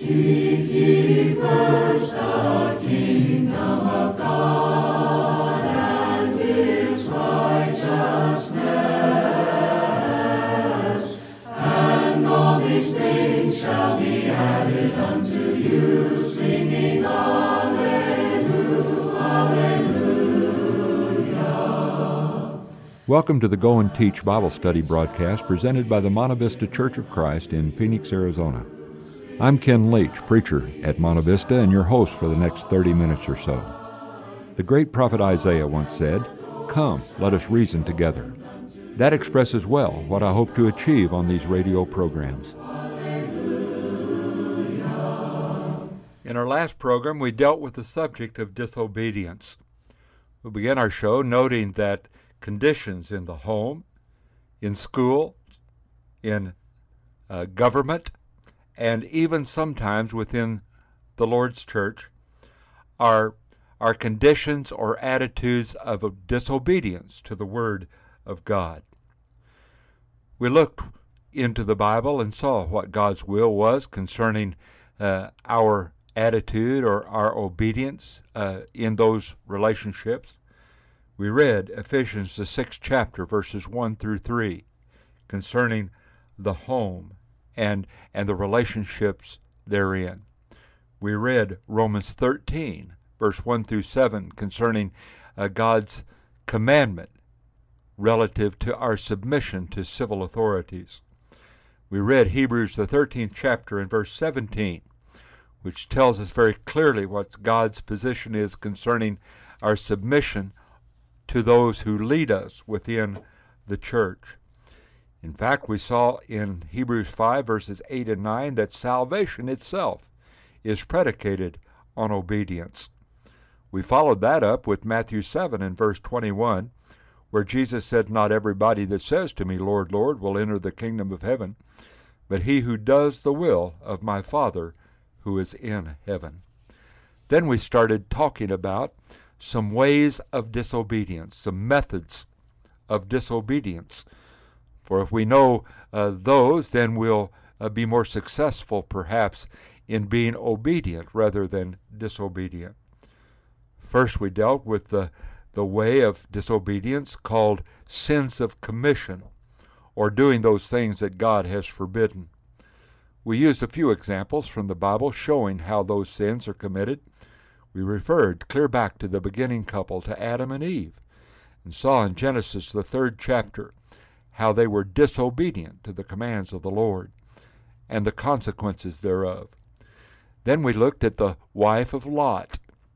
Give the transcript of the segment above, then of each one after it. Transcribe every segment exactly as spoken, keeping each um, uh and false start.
Seek ye first the kingdom of God and His righteousness, and all these things shall be added unto you, singing Alleluia, Alleluia. Welcome to the Go and Teach Bible Study broadcast presented by the Monte Vista Church of Christ in Phoenix, Arizona. I'm Ken Leach, preacher at Monte Vista, and your host for the next thirty minutes or so. The great prophet Isaiah once said, "Come, let us reason together." That expresses well what I hope to achieve on these radio programs. In our last program, we dealt with the subject of disobedience. We began our show noting that conditions in the home, in school, in uh, government, and even sometimes within the Lord's church are, are conditions or attitudes of disobedience to the Word of God. We looked into the Bible and saw what God's will was concerning uh, our attitude or our obedience uh, in those relationships. We read Ephesians, the sixth chapter, verses one through three, concerning the home and and the relationships therein. We read Romans thirteen, verse one through seven, concerning uh, God's commandment relative to our submission to civil authorities. We read Hebrews, the thirteenth chapter, and verse seventeen, which tells us very clearly what God's position is concerning our submission to those who lead us within the church. In fact, we saw in Hebrews five, verses eight and nine, that salvation itself is predicated on obedience. We followed that up with Matthew seven and verse twenty-one, where Jesus said, "Not everybody that says to me, Lord, Lord, will enter the kingdom of heaven, but he who does the will of my Father who is in heaven." Then we started talking about some ways of disobedience, some methods of disobedience. For if we know uh, those, then we'll uh, be more successful, perhaps, in being obedient rather than disobedient. First, we dealt with the, the way of disobedience called sins of commission, or doing those things that God has forbidden. We used a few examples from the Bible showing how those sins are committed. We referred clear back to the beginning couple, to Adam and Eve, and saw in Genesis, the third chapter, how they were disobedient to the commands of the Lord and the consequences thereof. Then we looked at the wife of Lot.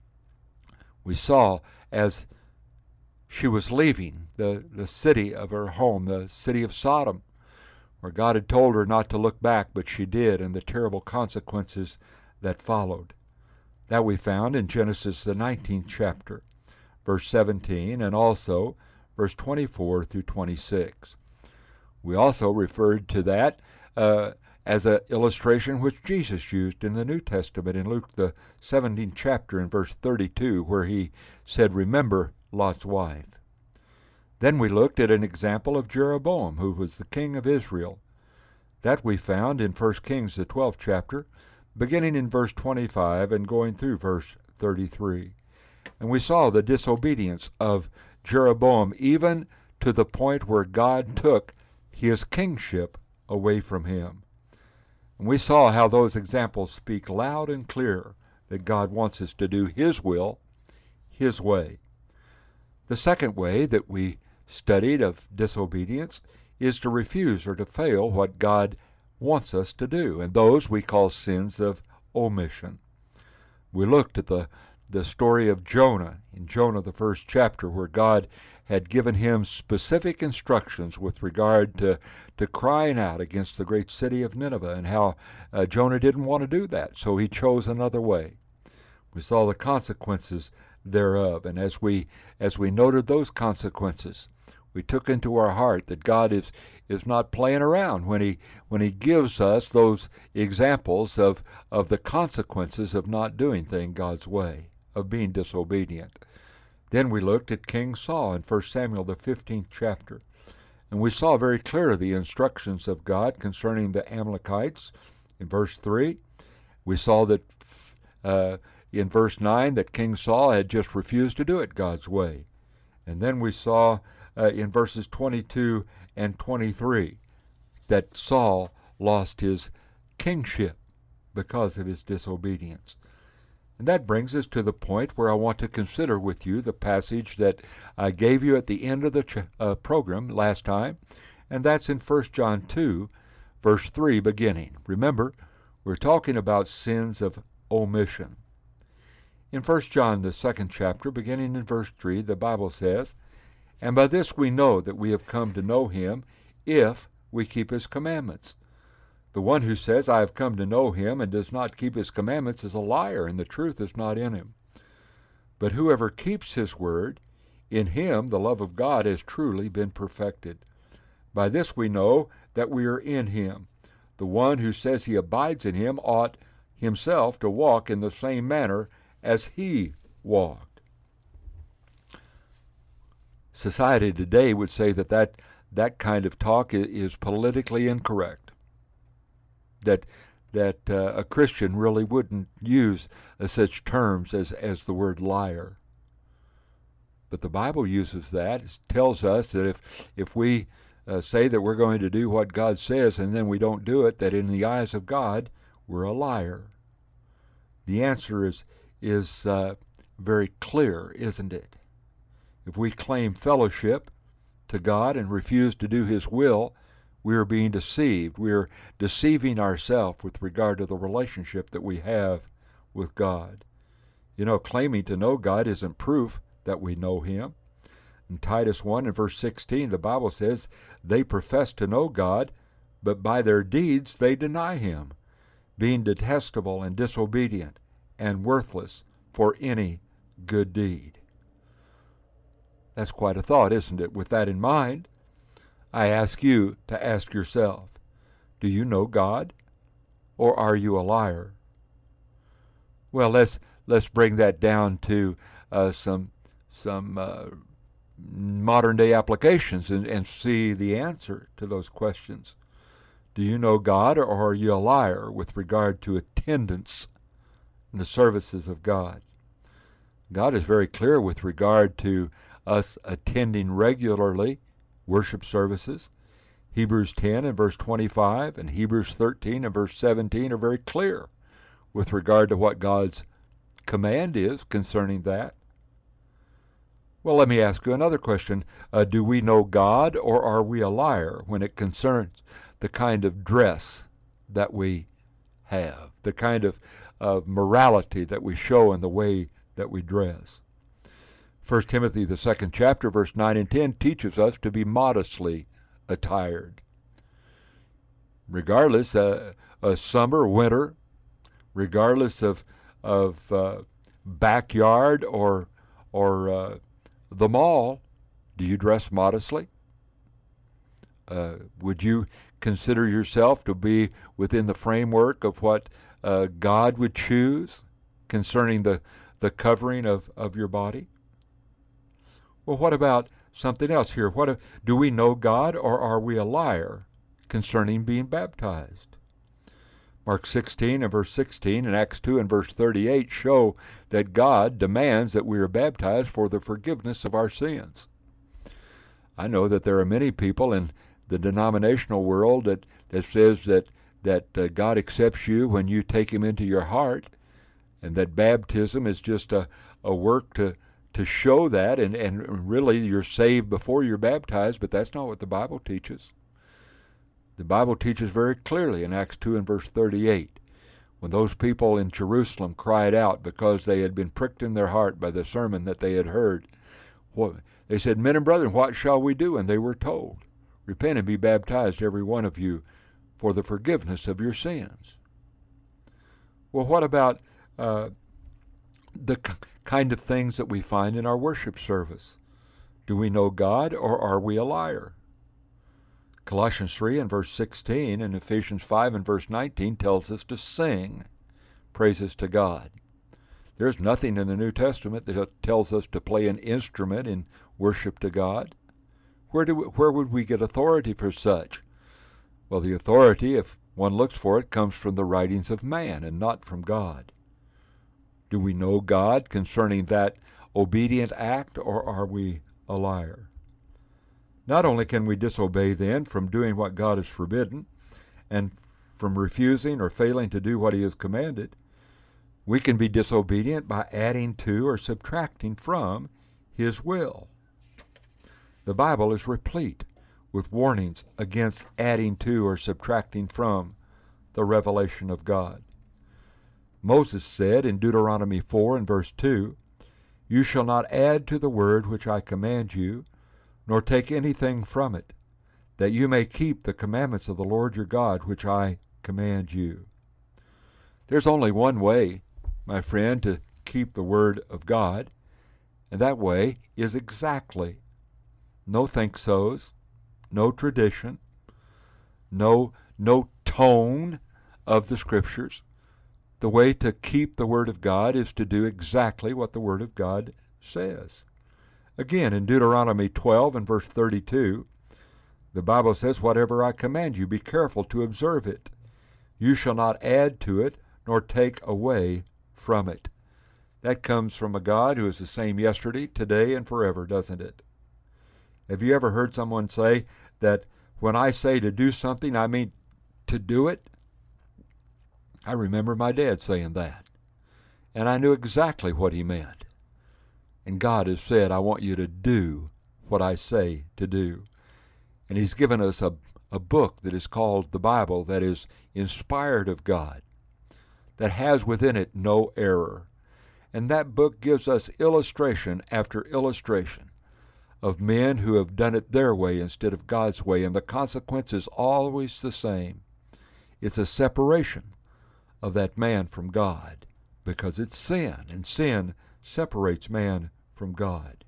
We saw as she was leaving the, the city of her home, the city of Sodom, where God had told her not to look back, but she did, and the terrible consequences that followed. That we found in Genesis, the nineteenth chapter, verse seventeen, and also verse twenty-four through twenty-six. We also referred to that uh, as an illustration which Jesus used in the New Testament in Luke, the seventeenth chapter, in verse thirty-two, where he said, "Remember Lot's wife." Then we looked at an example of Jeroboam, who was the king of Israel. That we found in First Kings, the twelfth chapter, beginning in verse twenty-five and going through verse thirty-three. And we saw the disobedience of Jeroboam, even to the point where God took his kingship away from him. And we saw how those examples speak loud and clear that God wants us to do his will, his way. The second way that we studied of disobedience is to refuse or to fail what God wants us to do, and those we call sins of omission. We looked at the, the story of Jonah, in Jonah, the first chapter, where God had given him specific instructions with regard to, to crying out against the great city of Nineveh, and how uh, Jonah didn't want to do that, so he chose another way. We saw the consequences thereof, and as we as we noted those consequences, we took into our heart that God is is not playing around when he when he gives us those examples of of the consequences of not doing things God's way, of being disobedient. Then we looked at King Saul in First Samuel, the fifteenth chapter, and we saw very clearly the instructions of God concerning the Amalekites in verse three, We saw that uh, in verse nine that King Saul had just refused to do it God's way. And then we saw uh, in verses twenty-two and twenty-three that Saul lost his kingship because of his disobedience. And that brings us to the point where I want to consider with you the passage that I gave you at the end of the ch- uh, program last time, and that's in First John two, verse three beginning. Remember, we're talking about sins of omission. In First John, the second chapter, beginning in verse three, the Bible says, "And by this we know that we have come to know him, if we keep his commandments. The one who says, 'I have come to know him,' and does not keep his commandments is a liar, and the truth is not in him. But whoever keeps his word, in him the love of God has truly been perfected. By this we know that we are in him. The one who says he abides in him ought himself to walk in the same manner as he walked." Society today would say that that, that kind of talk is politically incorrect. That that uh, a Christian really wouldn't use uh, such terms as, as the word liar. But the Bible uses that. It tells us that if, if we uh, say that we're going to do what God says and then we don't do it, that in the eyes of God, we're a liar. The answer is, is uh, very clear, isn't it? If we claim fellowship to God and refuse to do his will, we are being deceived. We are deceiving ourselves with regard to the relationship that we have with God. You know, claiming to know God isn't proof that we know him. In Titus one and verse sixteen, the Bible says, "They profess to know God, but by their deeds they deny him, being detestable and disobedient and worthless for any good deed." That's quite a thought, isn't it? With that in mind, I ask you to ask yourself, do you know God, or are you a liar? Well, let's let's bring that down to uh, some some uh, modern day applications and, and see the answer to those questions. Do you know God, or are you a liar with regard to attendance in the services of God? God is very clear with regard to us attending regularly worship services. Hebrews ten and verse twenty-five and Hebrews thirteen and verse seventeen are very clear with regard to what God's command is concerning that. Well, let me ask you another question. Uh, do we know God, or are we a liar when it concerns the kind of dress that we have, the kind of, of morality that we show in the way that we dress? First Timothy, the second chapter, verse nine and ten, teaches us to be modestly attired. Regardless, uh, uh, summer, winter, regardless of of uh, backyard or or uh, the mall, do you dress modestly? Uh, would you consider yourself to be within the framework of what uh, God would choose concerning the, the covering of, of your body? Well, what about something else here? What if, do we know God, or are we a liar concerning being baptized? Mark sixteen and verse sixteen and Acts two and verse thirty-eight show that God demands that we are baptized for the forgiveness of our sins. I know that there are many people in the denominational world that, that says that, that uh, God accepts you when you take him into your heart, and that baptism is just a, a work to to show that, and, and really you're saved before you're baptized, but that's not what the Bible teaches. The Bible teaches very clearly in Acts two and verse thirty-eight, when those people in Jerusalem cried out because they had been pricked in their heart by the sermon that they had heard. What, they said, "Men and brethren, what shall we do?" And they were told, "Repent and be baptized, every one of you, for the forgiveness of your sins." Well, what about uh, the c- kind of things that we find in our worship service? Do we know God, or are we a liar? Colossians three and verse sixteen and Ephesians five and verse nineteen tells us to sing praises to God. There's nothing in the New Testament that tells us to play an instrument in worship to God. Where do we, where would we get authority for such? Well, the authority, if one looks for it comes from the writings of man and not from God. Do we know God concerning that obedient act, or are we a liar? Not only can we disobey then from doing what God has forbidden and from refusing or failing to do what he has commanded, we can be disobedient by adding to or subtracting from his will. The Bible is replete with warnings against adding to or subtracting from the revelation of God. Moses said in Deuteronomy four and verse two, "You shall not add to the word which I command you, nor take anything from it, that you may keep the commandments of the Lord your God which I command you." There's only one way, my friend, to keep the word of God, and that way is exactly. No think-sos, no tradition, no, no tone of the Scriptures. The way to keep the Word of God is to do exactly what the Word of God says. Again, in Deuteronomy twelve and verse thirty-two, the Bible says, "Whatever I command you, be careful to observe it. You shall not add to it, nor take away from it." That comes from a God who is the same yesterday, today, and forever, doesn't it? Have you ever heard someone say that when I say to do something, I mean to do it? I remember my dad saying that, and I knew exactly what he meant. And God has said, I want you to do what I say to do. And he's given us a, a book that is called the Bible, that is inspired of God, that has within it no error. And that book gives us illustration after illustration of men who have done it their way instead of God's way, and the consequence is always the same. It's a separation of that man from God, because it's sin, and sin separates man from God.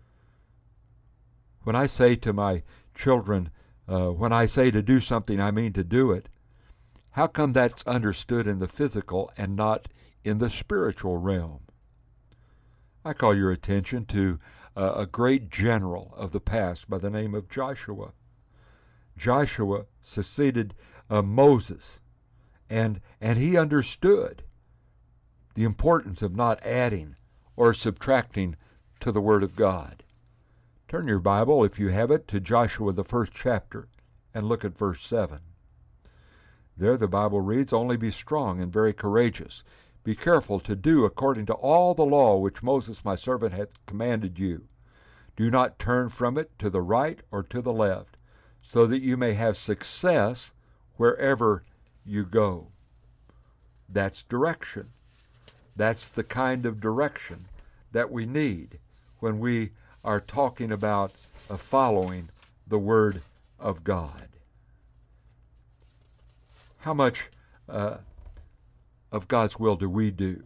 When I say to my children, uh, when I say to do something, I mean to do it, how come that's understood in the physical and not in the spiritual realm? I call your attention to uh, a great general of the past by the name of Joshua. Joshua succeeded uh, Moses, and, and he understood the importance of not adding or subtracting to the Word of God. Turn your Bible, if you have it, to Joshua, the first chapter, and look at verse seven. There the Bible reads, "Only be strong and very courageous. Be careful to do according to all the law which Moses my servant hath commanded you. Do not turn from it to the right or to the left, so that you may have success wherever you go." That's direction. That's the kind of direction that we need when we are talking about uh, following the Word of God. How much uh, of God's will do we do?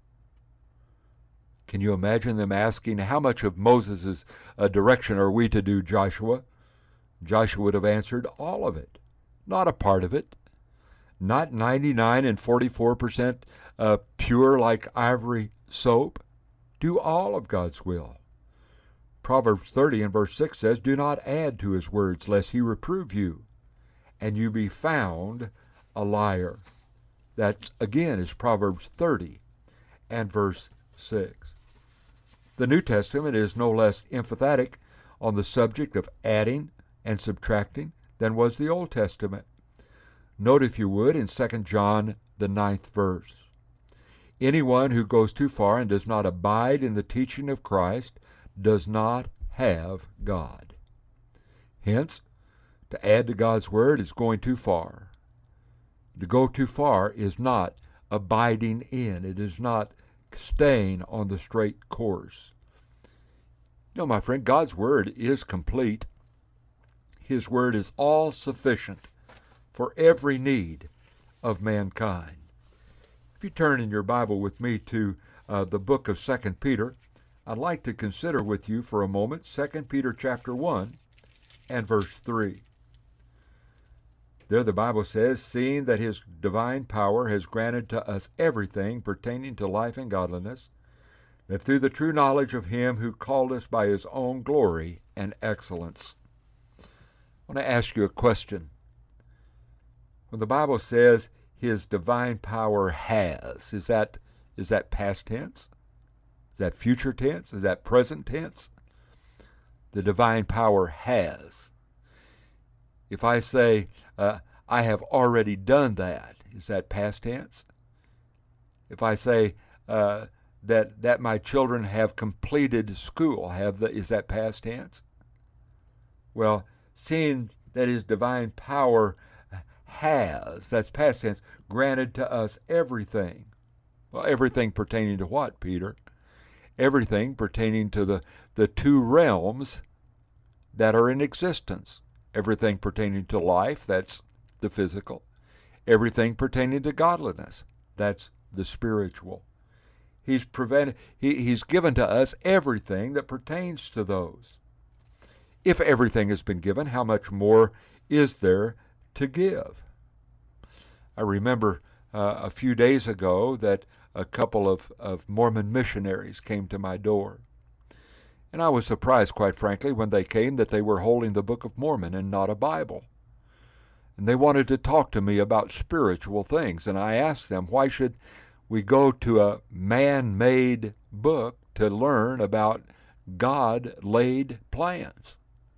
Can you imagine them asking, how much of Moses' uh, direction are we to do, Joshua? Joshua would have answered, all of it, not a part of it. Not ninety-nine and forty-four percent uh, pure like ivory soap. Do all of God's will. Proverbs thirty and verse six says, "Do not add to his words, lest he reprove you, and you be found a liar." That, again, is Proverbs thirty and verse six. The New Testament is no less emphatic on the subject of adding and subtracting than was the Old Testament. Note, if you would, in Second John, the ninth verse. "Anyone who goes too far and does not abide in the teaching of Christ does not have God." Hence, to add to God's Word is going too far. To go too far is not abiding in. It is not staying on the straight course. You know, my friend, God's Word is complete. His Word is all sufficient for every need of mankind. If you turn in your Bible with me to uh, the book of Second Peter, I'd like to consider with you for a moment Second Peter chapter one and verse three. There the Bible says, "Seeing that his divine power has granted to us everything pertaining to life and godliness, that through the true knowledge of him who called us by his own glory and excellence." I want to ask you a question. When the Bible says his divine power has, is that is that past tense? Is that future tense? Is that present tense? The divine power has. If I say, uh, I have already done that, is that past tense? If I say uh, that that my children have completed school, have the, is that past tense? Well, seeing that his divine power has, that's past tense, granted to us everything. Well, everything pertaining to what, Peter? Everything pertaining to the, the two realms that are in existence. Everything pertaining to life, that's the physical. Everything pertaining to godliness, that's the spiritual. He's prevented, he, he's given to us everything that pertains to those. If everything has been given, how much more is there to give? I remember uh, a few days ago that a couple of, of Mormon missionaries came to my door. And I was surprised, quite frankly, when they came that they were holding the Book of Mormon and not a Bible. And they wanted to talk to me about spiritual things. And I asked them, why should we go to a man-made book to learn about God-laid plans?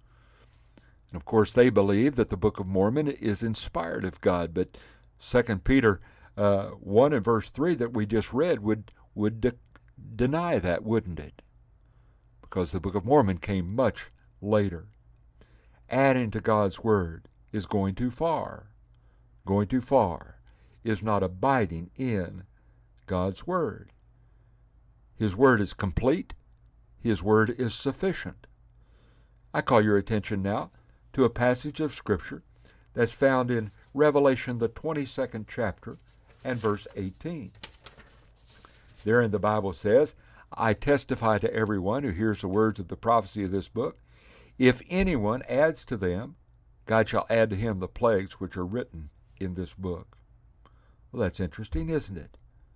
And of course, they believe that the Book of Mormon is inspired of God. But Second Peter uh, one and verse three that we just read would, would de- deny that, wouldn't it? Because the Book of Mormon came much later. Adding to God's Word is going too far. Going too far is not abiding in God's Word. His Word is complete. His Word is sufficient. I call your attention now to a passage of Scripture that's found in Revelation, the twenty-second chapter, and verse eighteen. Therein the Bible says, I testify to everyone who hears the words of the prophecy of this book, if anyone adds to them, God shall add to him the plagues which are written in this book. Well, that's interesting, isn't it?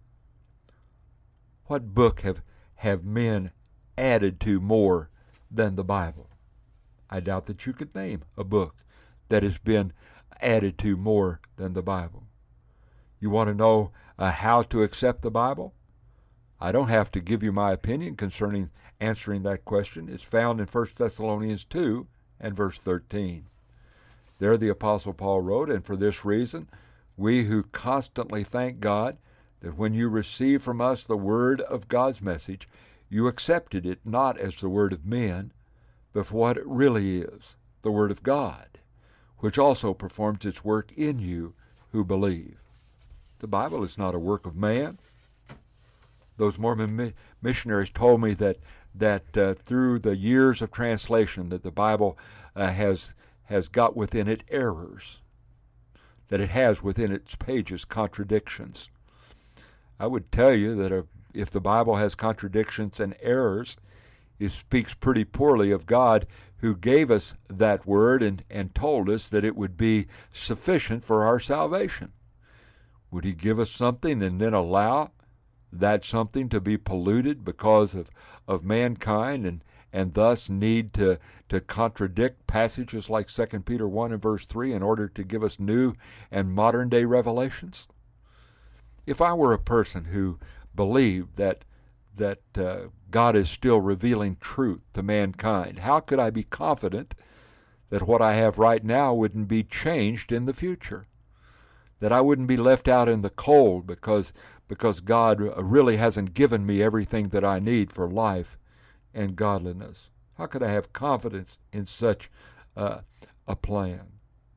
What book have, have men added to more than the Bible? I doubt that you could name a book that has been added to more than the Bible. You want to know uh, how to accept the Bible? I don't have to give you my opinion concerning answering that question. It's found in First Thessalonians two and verse thirteen. There the Apostle Paul wrote, and for this reason, we who constantly thank God that when you received from us the word of God's message, you accepted it not as the word of men, but for what it really is, the word of God, which also performs its work in you who believe. The Bible is not a work of man. Those Mormon mi- missionaries told me that that uh, through the years of translation that the Bible uh, has has got within it errors, that it has within its pages contradictions. I would tell you that if, if the Bible has contradictions and errors, it speaks pretty poorly of God, who gave us that word and, and told us that it would be sufficient for our salvation. Would he give us something and then allow that something to be polluted because of, of mankind and, and thus need to, to contradict passages like Second Peter one and verse three in order to give us new and modern day revelations? If I were a person who believed that that uh, God is still revealing truth to mankind, how could I be confident that what I have right now wouldn't be changed in the future? That I wouldn't be left out in the cold because because God really hasn't given me everything that I need for life and godliness? How could I have confidence in such uh, a plan?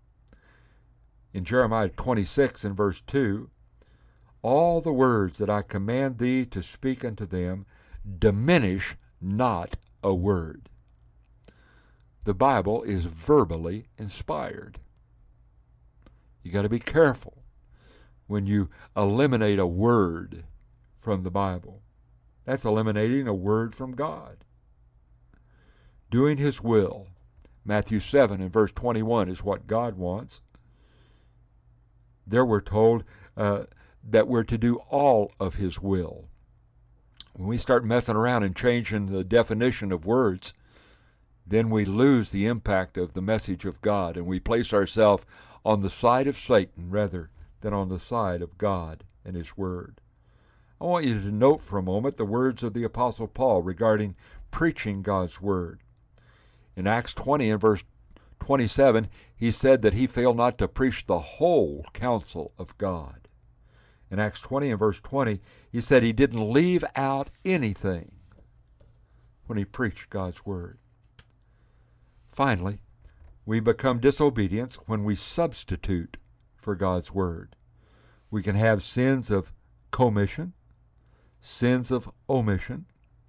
In Jeremiah twenty-six and verse two, all the words that I command thee to speak unto them, diminish not a word. The Bible is verbally inspired. You got to be careful when you eliminate a word from the Bible. That's eliminating a word from God. Doing his will. Matthew seven and verse twenty-one is what God wants. There we're told uh, that we're to do all of his will. When we start messing around and changing the definition of words, then we lose the impact of the message of God, and we place ourselves on the side of Satan rather than on the side of God and His Word. I want you to note for a moment the words of the Apostle Paul regarding preaching God's Word. In Acts twenty and verse twenty-seven, he said that he failed not to preach the whole counsel of God. In Acts twenty and verse twenty, he said he didn't leave out anything when he preached God's Word. Finally, we become disobedient when we substitute for God's Word. We can have sins of commission, sins of omission,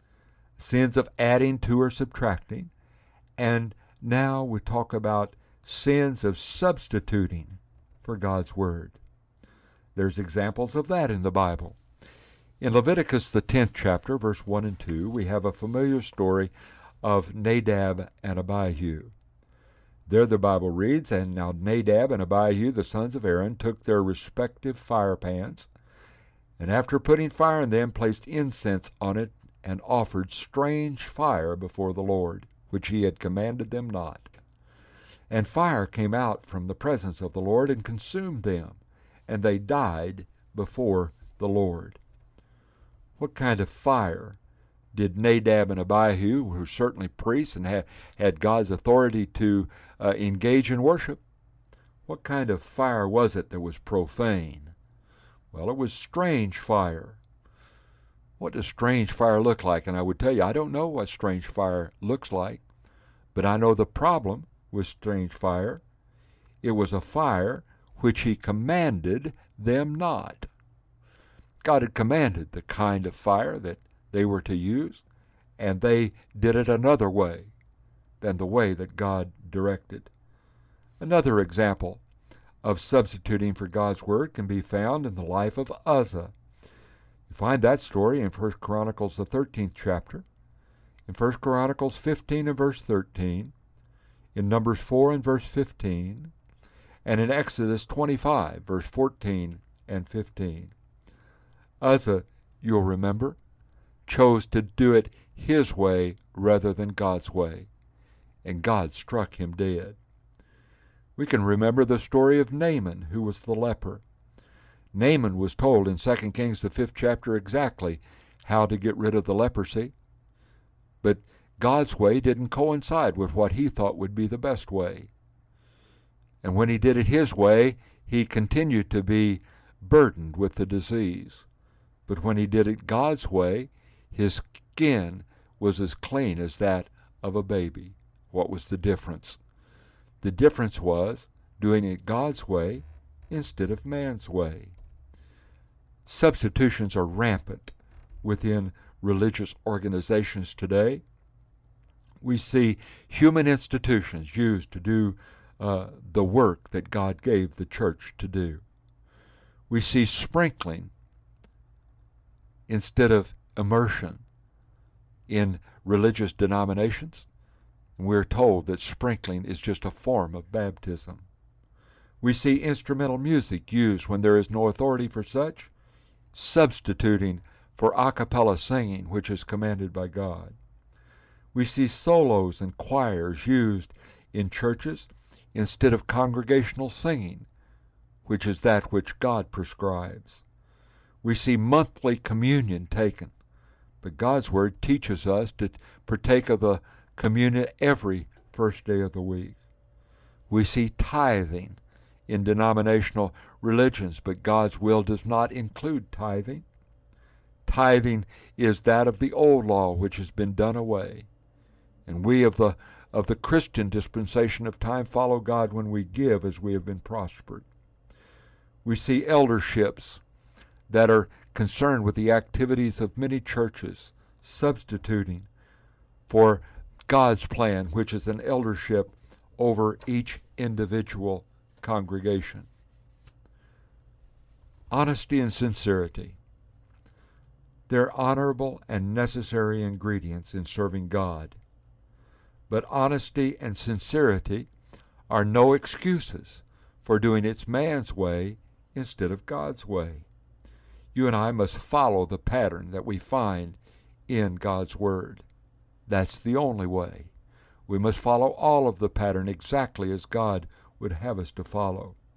sins of adding to or subtracting, and now we talk about sins of substituting for God's Word. There's examples of that in the Bible. In Leviticus, the tenth chapter, verse one and two, we have a familiar story of Nadab and Abihu. There the Bible reads, "And now Nadab and Abihu, the sons of Aaron, took their respective fire pans, and after putting fire in them, placed incense on it, and offered strange fire before the Lord, which he had commanded them not. And fire came out from the presence of the Lord and consumed them, and they died before the Lord." What kind of fire did Nadab and Abihu, who were certainly priests and ha- had God's authority to uh, engage in worship, what kind of fire was it that was profane? Well, it was strange fire. What does strange fire look like? And I would tell you, I don't know what strange fire looks like, but I know the problem with strange fire. It was a fire which he commanded them not. God had commanded the kind of fire that they were to use, and they did it another way than the way that God directed. Another example of substituting for God's Word can be found in the life of Uzzah. You find that story in First Chronicles, the thirteenth chapter, in First Chronicles fifteen and verse thirteen, in Numbers four and verse fifteen, and in Exodus twenty-five, verse fourteen and fifteen. Uzzah, you'll remember, chose to do it his way rather than God's way, and God struck him dead. We can remember the story of Naaman, who was the leper. Naaman was told in Second Kings, the fifth chapter, exactly how to get rid of the leprosy, but God's way didn't coincide with what he thought would be the best way. And when he did it his way, he continued to be burdened with the disease. But when he did it God's way, his skin was as clean as that of a baby. What was the difference? The difference was doing it God's way instead of man's way. Substitutions are rampant within religious organizations today. We see human institutions used to do uh, the work that God gave the church to do. We see sprinkling instead of immersion in religious denominations. And we're told that sprinkling is just a form of baptism. We see instrumental music used when there is no authority for such, substituting for a cappella singing, which is commanded by God. We see solos and choirs used in churches instead of congregational singing, which is that which God prescribes. We see monthly communion taken, but God's Word teaches us to partake of the communion every first day of the week. We see tithing in denominational religions, but God's will does not include tithing. Tithing is that of the old law, which has been done away. And we of the of the Christian dispensation of time follow God when we give as we have been prospered. We see elderships that are concerned with the activities of many churches, substituting for God's plan, which is an eldership over each individual congregation. Honesty and sincerity. They're honorable and necessary ingredients in serving God. But honesty and sincerity are no excuses for doing it man's way instead of God's way. You and I must follow the pattern that we find in God's Word. That's the only way. We must follow all of the pattern exactly as God would have us to follow.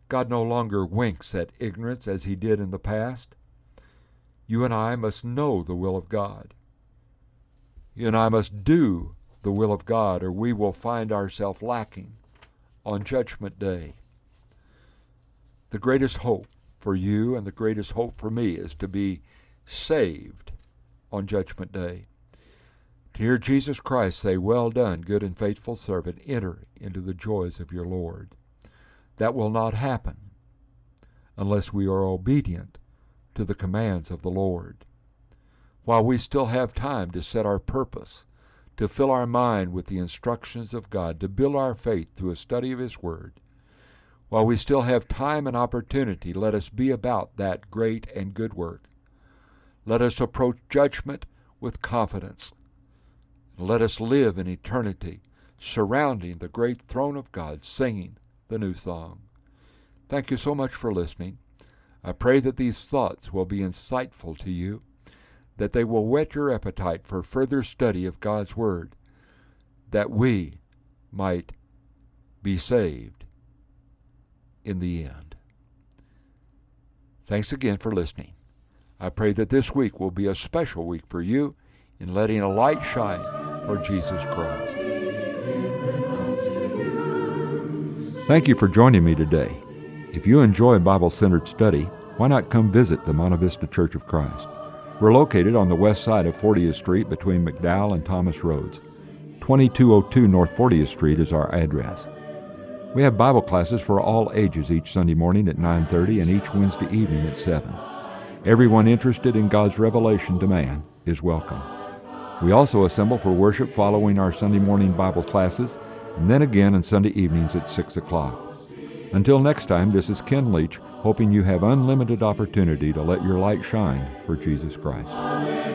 God no longer winks at ignorance as he did in the past. You and I must know the will of God. You and I must do the will of God, or we will find ourselves lacking on Judgment Day. The greatest hope for you and the greatest hope for me is to be saved on Judgment Day. To hear Jesus Christ say, "Well done, good and faithful servant, enter into the joys of your Lord." That will not happen unless we are obedient to the commands of the Lord. While we still have time to set our purpose, to fill our mind with the instructions of God, to build our faith through a study of His Word, while we still have time and opportunity, let us be about that great and good work. Let us approach judgment with confidence. Let us live in eternity, surrounding the great throne of God, singing the new song. Thank you so much for listening. I pray that these thoughts will be insightful to you, that they will whet your appetite for further study of God's Word, that we might be saved in the end. Thanks again for listening. I pray that this week will be a special week for you in letting a light shine for Jesus Christ. Thank you for joining me today. If you enjoy Bible-centered study, why not come visit the Monte Vista Church of Christ? We're located on the west side of fortieth Street between McDowell and Thomas Roads. twenty-two oh two North fortieth Street is our address. We have Bible classes for all ages each Sunday morning at nine thirty and each Wednesday evening at seven. Everyone interested in God's revelation to man is welcome. We also assemble for worship following our Sunday morning Bible classes, and then again on Sunday evenings at six o'clock. Until next time, this is Ken Leach, hoping you have unlimited opportunity to let your light shine for Jesus Christ.